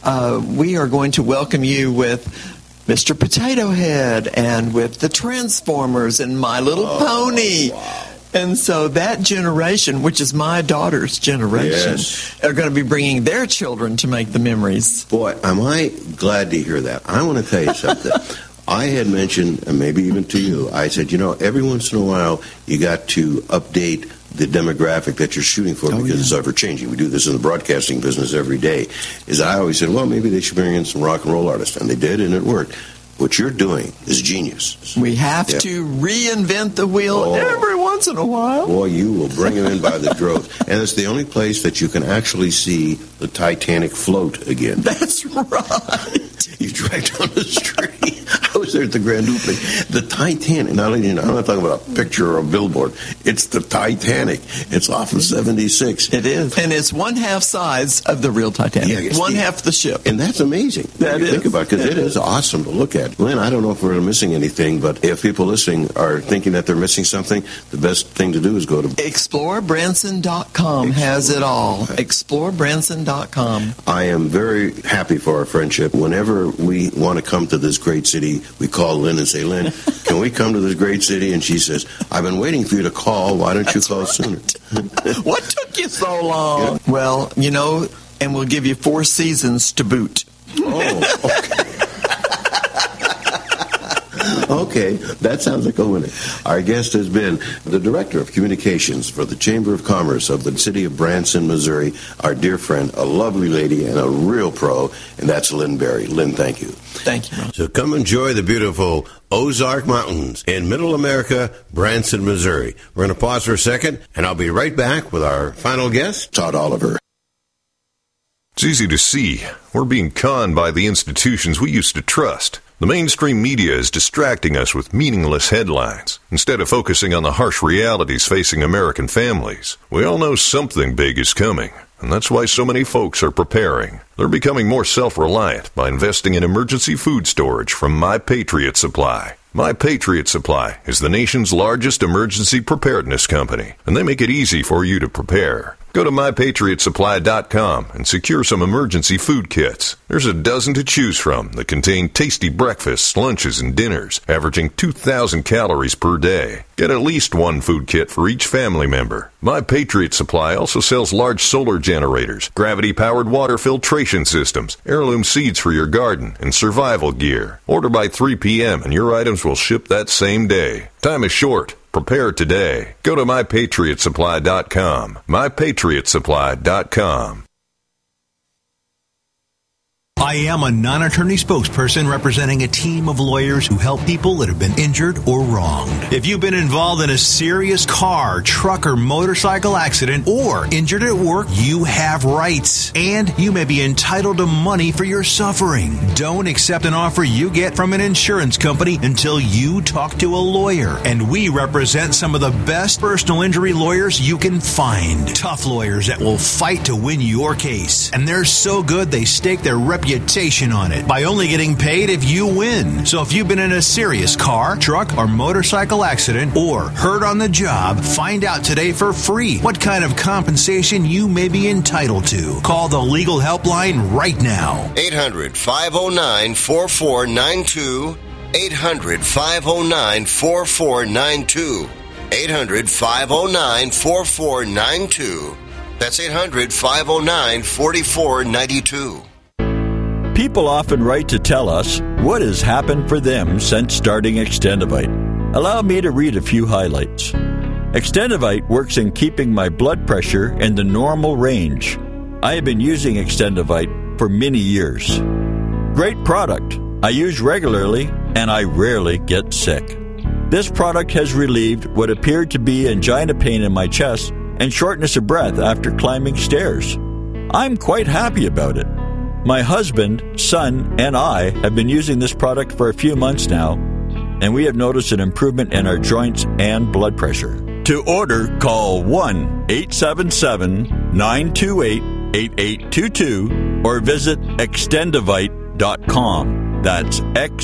we are going to welcome you with Mr. Potato Head and with the Transformers and My Little Pony. Wow. And so that generation, which is my daughter's generation, are going to be bringing their children to make the memories. Boy, am I glad to hear that. I want to tell you something. I had mentioned, and maybe even to you, I said, every once in a while you got to update the demographic that you're shooting for, because it's ever-changing. We do this in the broadcasting business every day. I always said, well, maybe they should bring in some rock and roll artists, and they did, and it worked. What you're doing is genius. We have to reinvent the wheel every once in a while. Boy, you will bring them in by the droves. And it's the only place that you can actually see the Titanic float again. That's right. You drive down the street. I was there at the Grand Opening. The Titanic, I'm not talking about a picture or a billboard. It's the Titanic. It's off of 76. It is. And it's 1/2 size of the real Titanic. Yeah, 1/2 the ship. And that's amazing. Think about it, because it is awesome to look at. Lynn, I don't know if we're missing anything, but if people listening are thinking that they're missing something, the best thing to do is go to ExploreBranson.com. Has it all. ExploreBranson.com. I am very happy for our friendship. Whenever we want to come to this great city, we call Lynn and say, Lynn, can we come to this great city? And she says, I've been waiting for you to call. Why don't you call sooner? What took you so long? Yeah. Well, and we'll give you 4 seasons to boot. Oh, okay. Okay, that sounds like a winner. Our guest has been the Director of Communications for the Chamber of Commerce of the City of Branson, Missouri, our dear friend, a lovely lady and a real pro, and that's Lynn Berry. Lynn, thank you. Thank you, Ron. So come enjoy the beautiful Ozark Mountains in Middle America, Branson, Missouri. We're going to pause for a second, and I'll be right back with our final guest, Todd Oliver. It's easy to see. We're being conned by the institutions we used to trust. The mainstream media is distracting us with meaningless headlines instead of focusing on the harsh realities facing American families. We all know something big is coming, and that's why so many folks are preparing. They're becoming more self-reliant by investing in emergency food storage from My Patriot Supply. My Patriot Supply is the nation's largest emergency preparedness company, and they make it easy for you to prepare. Go to MyPatriotSupply.com and secure some emergency food kits. There's a dozen to choose from that contain tasty breakfasts, lunches, and dinners, averaging 2,000 calories per day. Get at least one food kit for each family member. My Patriot Supply also sells large solar generators, gravity-powered water filtration systems, heirloom seeds for your garden, and survival gear. Order by 3 p.m. and your items will ship that same day. Time is short. Prepare today. Go to MyPatriotSupply.com. MyPatriotSupply.com. I am a non-attorney spokesperson representing a team of lawyers who help people that have been injured or wronged. If you've been involved in a serious car, truck, or motorcycle accident or injured at work, you have rights, and you may be entitled to money for your suffering. Don't accept an offer you get from an insurance company until you talk to a lawyer, and we represent some of the best personal injury lawyers you can find. Tough lawyers that will fight to win your case, and they're so good they stake their reputation on it by only getting paid if you win. So if you've been in a serious car, truck, or motorcycle accident or hurt on the job, find out today for free what kind of compensation you may be entitled to. Call the legal helpline right now. 800-509-4492. 800-509-4492. 800-509-4492. That's 800-509-4492. People often write to tell us what has happened for them since starting Extendivite. Allow me to read a few highlights. Extendivite works in keeping my blood pressure in the normal range. I have been using Extendivite for many years. Great product. I use regularly and I rarely get sick. This product has relieved what appeared to be angina pain in my chest and shortness of breath after climbing stairs. I'm quite happy about it. My husband, son, and I have been using this product for a few months now, and we have noticed an improvement in our joints and blood pressure. To order, call 1-877-928-8822 or visit Extendivite.com. That's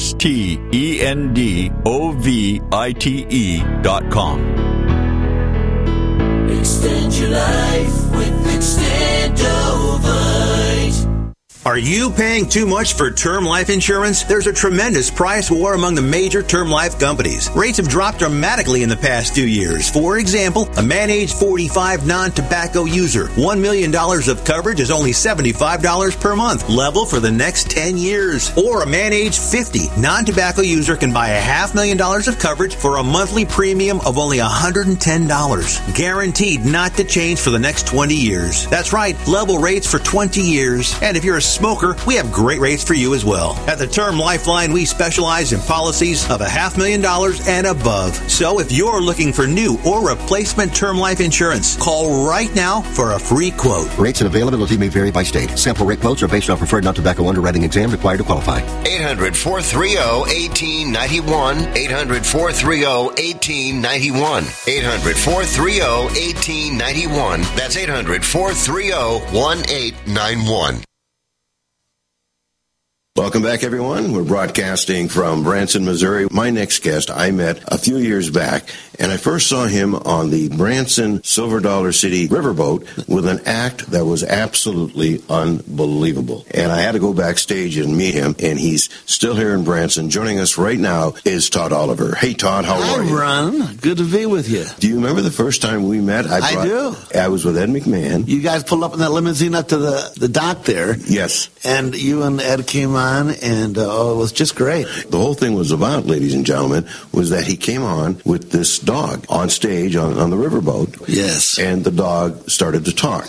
XTENDOVITE.com. Extend your life with Extendovite. Are you paying too much for term life insurance? There's a tremendous price war among the major term life companies. Rates have dropped dramatically in the past 2 years. For example, a man age 45 non-tobacco user, $1 million of coverage is only $75 per month, level for the next 10 years. Or a man age 50 non-tobacco user can buy $500,000 of coverage for a monthly premium of only $110, guaranteed not to change for the next 20 years. That's right, level rates for 20 years. And if you're a smoker, we have great rates for you as well. At the Term Lifeline, we specialize in policies of $500,000 and above. So if you're looking for new or replacement term life insurance, call right now for a free quote. Rates and availability may vary by state. Sample rate quotes are based on preferred non-tobacco underwriting exam required to qualify. 800-430-1891. 800-430-1891. 800-430-1891. That's 800-430-1891. Welcome back, everyone. We're broadcasting from Branson, Missouri. My next guest I met a few years back, and I first saw him on the Branson Silver Dollar City riverboat with an act that was absolutely unbelievable. And I had to go backstage and meet him, and he's still here in Branson. Joining us right now is Todd Oliver. Hey, Todd, how are you? Hi, Ron. Good to be with you. Do you remember the first time we met? I do. I was with Ed McMahon. You guys pulled up in that limousine up to the dock there. Yes. And you and Ed came on, and it was just great. The whole thing was about, ladies and gentlemen, was that he came on with this dog on stage on the riverboat. Yes. And the dog started to talk.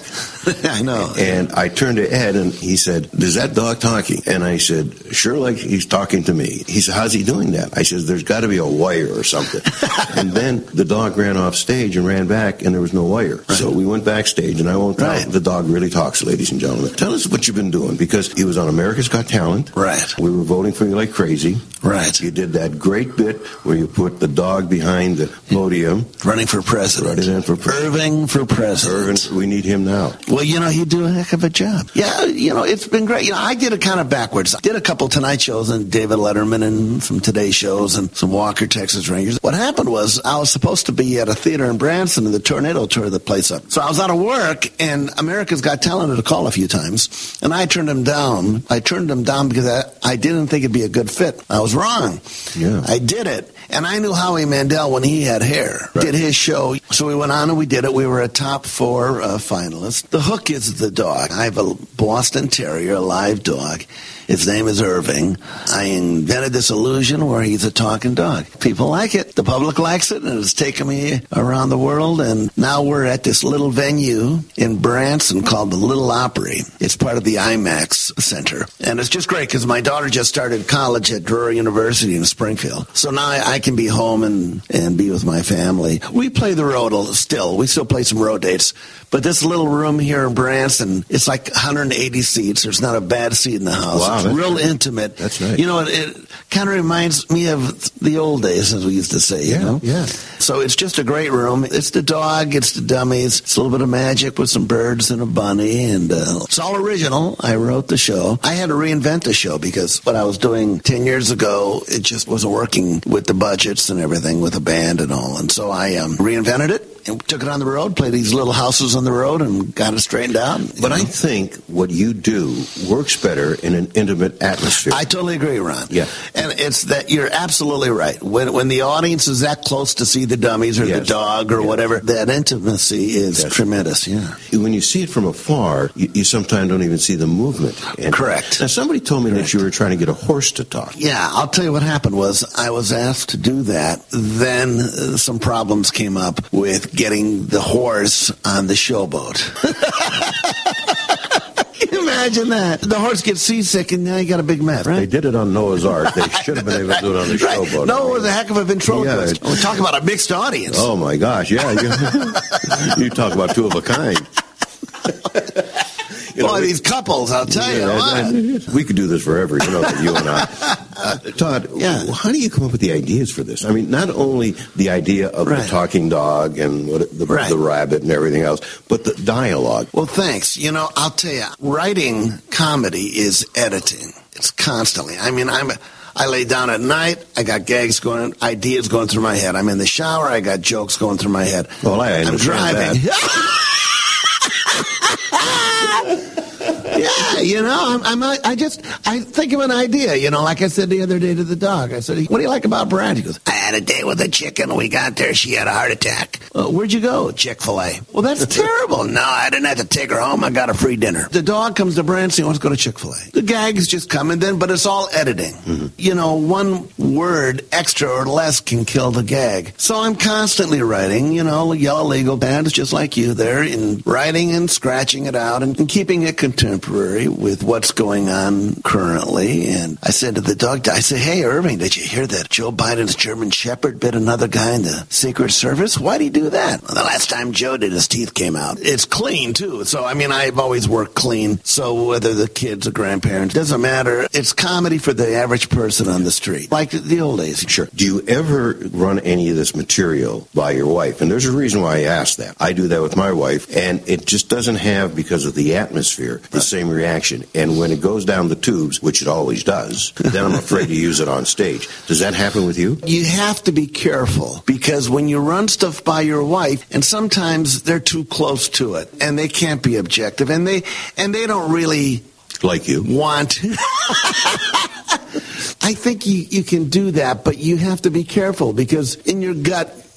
I know. And I turned to Ed, and he said, "Is that dog talking?" And I said, "Sure, like he's talking to me." He said, "How's he doing that?" I said, "There's got to be a wire or something." And then the dog ran off stage and ran back, and there was no wire. Right. So we went backstage, and I won't tell the dog really talks, ladies and gentlemen. Tell us what you've been doing, because he was on America's Got Talent. Right. We were voting for you like crazy. Right. You did that great bit where you put the dog behind the podium. Running for president. Irving for president. Irving, we need him now. Well, he'd do a heck of a job. Yeah, it's been great. I did it kind of backwards. I did a couple Tonight shows and David Letterman and some Today shows and some Walker, Texas Rangers. What happened was I was supposed to be at a theater in Branson, and the tornado tore the place up. So I was out of work, and America's Got Talent to call a few times, and I turned him down. I turned him down because I didn't think it'd be a good fit. I was wrong. Yeah. I did it. And I knew Howie Mandel when he had hair. Right. Did his show. So we went on and we did it. We were a top 4 finalists. The hook is the dog. I have a Boston Terrier, a live dog. His name is Irving. I invented this illusion where he's a talking dog. People like it. The public likes it, and it's taken me around the world. And now we're at this little venue in Branson called the Little Opry. It's part of the IMAX Center. And it's just great because my daughter just started college at Drury University in Springfield. So now I can be home and be with my family. We play the road still. We still play some road dates. But this little room here in Branson, it's like 180 seats. There's not a bad seat in the house. Wow, it's real intimate. That's nice. It kind of reminds me of the old days, as we used to say, you know? Yeah. So it's just a great room. It's the dog, it's the dummies, it's a little bit of magic with some birds and a bunny, and it's all original. I wrote the show. I had to reinvent the show because what I was doing 10 years ago, it just wasn't working with the budgets and everything, with a band and all. And so I reinvented it and took it on the road, played these little houses on the road, and got it straightened out. But I think what you do works better in an intimate atmosphere. I totally agree, Ron. Yeah. And it's that you're absolutely right. When the audience is that close to see the dummies or the dog or whatever, that intimacy is tremendous, yeah. When you see it from afar, you sometimes don't even see the movement. And Correct. Now, somebody told me that you were trying to get a horse to talk. Yeah, I'll tell you what happened was I was asked to do that. Then some problems came up with getting the horse on the showboat. Can you imagine that? The horse gets seasick and now you got a big mess, right? They did it on Noah's Ark. They should have been able to do it on the showboat. Noah was a heck of a ventriloquist. We're talking about a mixed audience. Oh, my gosh, yeah. You talk about two of a kind. Boy, these couples, I'll tell you what. We could do this forever, you and I. Todd, how do you come up with the ideas for this? I mean, not only the idea of the talking dog and the rabbit and everything else, but the dialogue. Well, thanks. I'll tell you, writing comedy is editing. It's constantly. I mean, I lay down at night, I got ideas going through my head. I'm in the shower, I got jokes going through my head. Well, I'm driving. I think of an idea, like I said the other day to the dog. I said, "What do you like about Brad?" He goes, "I had a date with a chicken. We got there. She had a heart attack." "Where'd you go?" "Chick-fil-A." "Well, that's terrible." "No, I didn't have to take her home. I got a free dinner." The dog comes to Branson, wants to go to Chick-fil-A. The gags just come and then, but it's all editing. Mm-hmm. One word extra or less can kill the gag. So I'm constantly writing, yellow legal pads just like you there, in writing and scratching it out and keeping it contemporary with what's going on currently. And I said to the dog, "Hey, Irving, did you hear that Joe Biden's German Shepherd bit another guy in the Secret Service? Why'd he do that?" "Well, the last time Joe did, his teeth came out." It's clean, too. So, I've always worked clean. So whether the kids or grandparents, doesn't matter. It's comedy for the average person on the street, like the old days. Sure. Do you ever run any of this material by your wife? And there's a reason why I asked that. I do that with my wife, and it just doesn't have, because of the atmosphere, the same reaction. And when it goes down the tubes, which it always does, then I'm afraid to use it on stage. Does that happen with you? You have to be careful, because when you run stuff by your wife, and sometimes they're too close to it, and they can't be objective, and they don't really like you want. I think you can do that, but you have to be careful, because in your gut,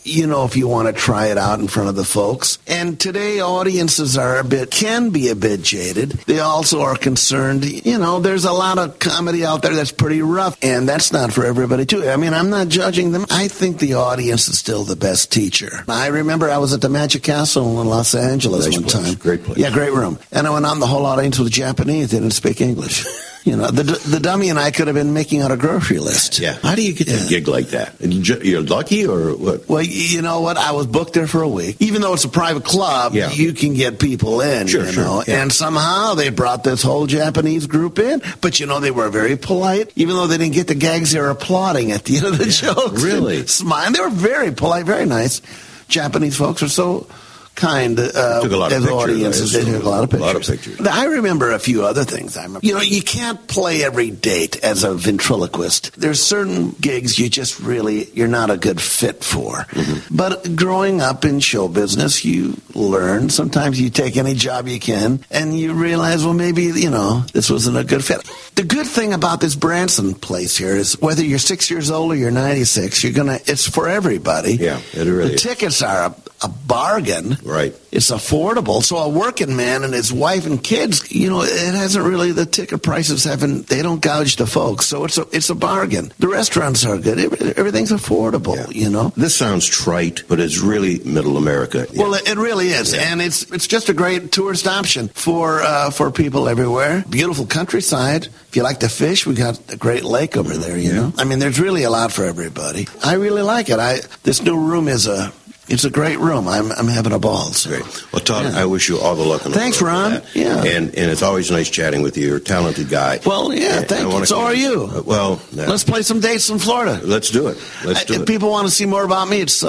if you want to try it out in front of the folks. And today audiences can be a bit jaded. They also are concerned, there's a lot of comedy out there that's pretty rough, and that's not for everybody too. I mean, I'm not judging them. I think the audience is still the best teacher. I remember I was at the Magic Castle in Los Angeles one time. Great place. Yeah, great room. And I went on, the whole audience was Japanese. They didn't speak English. The dummy and I could have been making out a grocery list. Yeah. How do you get a gig like that? You're lucky or what? Well, you know what? I was booked there for a week. Even though it's a private club, you can get people in, Sure. Yeah. And somehow they brought this whole Japanese group in. But, they were very polite. Even though they didn't get the gags, they were applauding at the end of the jokes. Really? Smiling. They were very polite, very nice. Japanese folks are so kind took a lot of as pictures, audiences. They took a lot of pictures. I remember a few other things. You can't play every date as a ventriloquist. There's certain gigs you're not a good fit for. Mm-hmm. But growing up in show business, you learn. Sometimes you take any job you can, and you realize, well, maybe, this wasn't a good fit. The good thing about this Branson place here is whether you're 6 years old or you're 96, it's for everybody. Yeah, it really The is. tickets are a bargain. Right. It's affordable. So a working man and his wife and kids, it hasn't really, the ticket prices they don't gouge the folks. So it's a bargain. The restaurants are good. Everything's affordable, This sounds trite, but it's really middle America. Yeah. Well, it really is. Yeah. And it's just a great tourist option for people everywhere. Beautiful countryside. If you like to fish, we got a great lake over there, know. I mean, there's really a lot for everybody. I really like it. This new room it's a great room. I'm having a ball. So. Great. Well, Todd, I wish you all the luck in the Thanks, world. Ron. Yeah. And it's always nice chatting with you. You're a talented guy. Well, yeah, thank you. So are you. Let's play some dates in Florida. Let's do it. If people want to see more about me, it's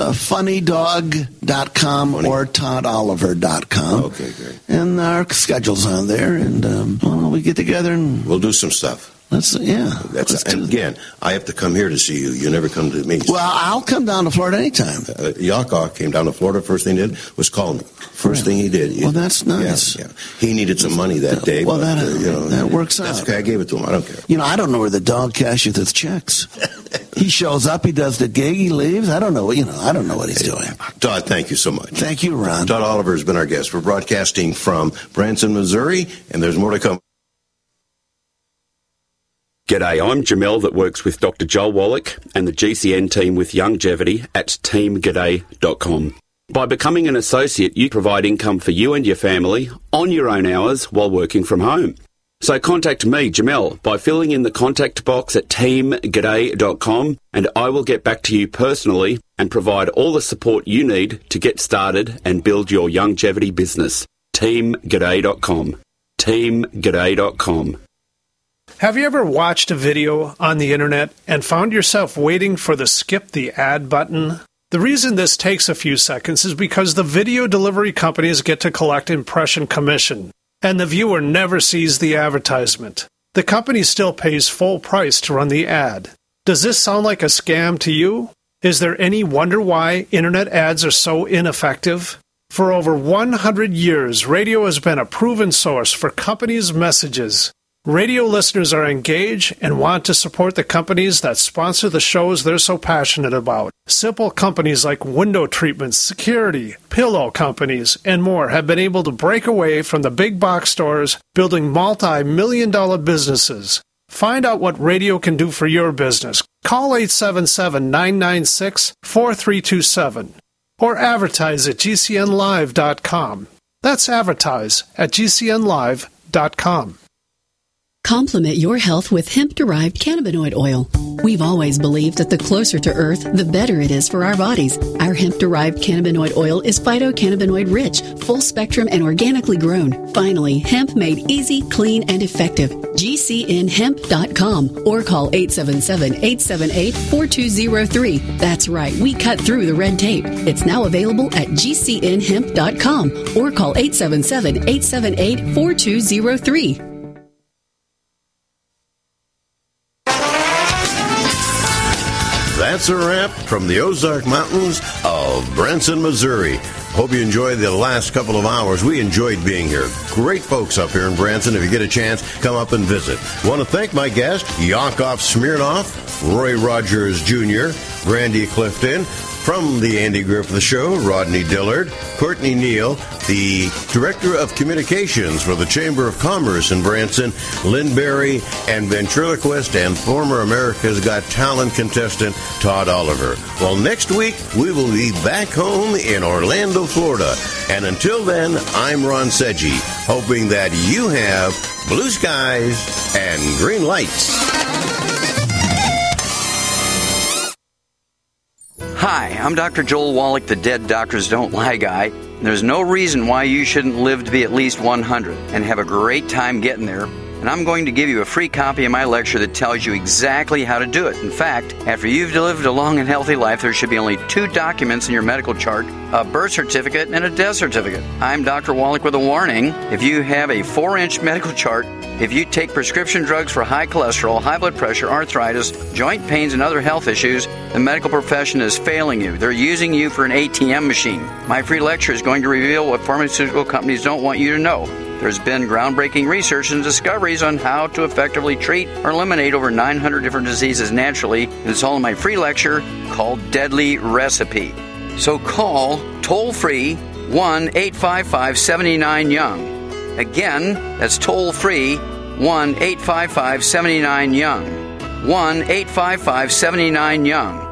funnydog.com or toddoliver.com. Okay, great. And our schedule's on there, and we get together and we'll do some stuff. Again, I have to come here to see you. You never come to me. Well, I'll come down to Florida anytime. Yakov came down to Florida. First thing he did was call me. First thing he did. Well, that's nice. Yeah. He needed some money that day. Well, that works out. That's okay. I gave it to him. I don't care. I don't know where the dog cashes his checks. He shows up. He does the gig. He leaves. I don't know. I don't know what he's doing. Todd, thank you so much. Thank you, Ron. Todd Oliver has been our guest. We're broadcasting from Branson, Missouri, and there's more to come. G'day, I'm Jamel that works with Dr. Joel Wallach and the GCN team with Youngevity at teamg'day.com. By becoming an associate, you provide income for you and your family on your own hours while working from home. So contact me, Jamel, by filling in the contact box at teamg'day.com, and I will get back to you personally and provide all the support you need to get started and build your Youngevity business. teamg'day.com. teamg'day.com. Have you ever watched a video on the internet and found yourself waiting for the skip the ad button? The reason this takes a few seconds is because the video delivery companies get to collect impression commission, and the viewer never sees the advertisement. The company still pays full price to run the ad. Does this sound like a scam to you? Is there any wonder why internet ads are so ineffective? For over 100 years, radio has been a proven source for companies' messages. Radio listeners are engaged and want to support the companies that sponsor the shows they're so passionate about. Simple companies like window treatments, security, pillow companies, and more have been able to break away from the big box stores, building multi-million-dollar businesses. Find out what radio can do for your business. Call 877-996-4327 or advertise at gcnlive.com. That's advertise at gcnlive.com. Complement your health with hemp-derived cannabinoid oil. We've always believed that the closer to Earth, the better it is for our bodies. Our hemp-derived cannabinoid oil is phytocannabinoid-rich, full-spectrum, and organically grown. Finally, hemp made easy, clean, and effective. GCNhemp.com or call 877-878-4203. That's right, we cut through the red tape. It's now available at GCNhemp.com or call 877-878-4203. That's a wrap from the Ozark Mountains of Branson, Missouri. Hope you enjoyed the last couple of hours. We enjoyed being here. Great folks up here in Branson. If you get a chance, come up and visit. Want to thank my guest, Yakov Smirnoff, Roy Rogers Jr., Randy Clifton, From the Andy Griffith Show, Rodney Dillard, Courtney Neal, the Director of Communications for the Chamber of Commerce in Branson, Lynn Berry, and ventriloquist and former America's Got Talent contestant Todd Oliver. Well, next week, we will be back home in Orlando, Florida. And until then, I'm Ron Sedgey, hoping that you have blue skies and green lights. Hi, I'm Dr. Joel Wallach, the Dead Doctors Don't Lie guy. There's no reason why you shouldn't live to be at least 100 and have a great time getting there. And I'm going to give you a free copy of my lecture that tells you exactly how to do it. In fact, after you've lived a long and healthy life, there should be only 2 documents in your medical chart, a birth certificate and a death certificate. I'm Dr. Wallach with a warning. If you have a 4-inch medical chart, if you take prescription drugs for high cholesterol, high blood pressure, arthritis, joint pains, and other health issues, the medical profession is failing you. They're using you for an ATM machine. My free lecture is going to reveal what pharmaceutical companies don't want you to know. There's been groundbreaking research and discoveries on how to effectively treat or eliminate over 900 different diseases naturally, and it's all in my free lecture called Deadly Recipe. So call toll-free 1-855-79-YOUNG. Again, that's toll-free 1-855-79-YOUNG. 1-855-79-YOUNG.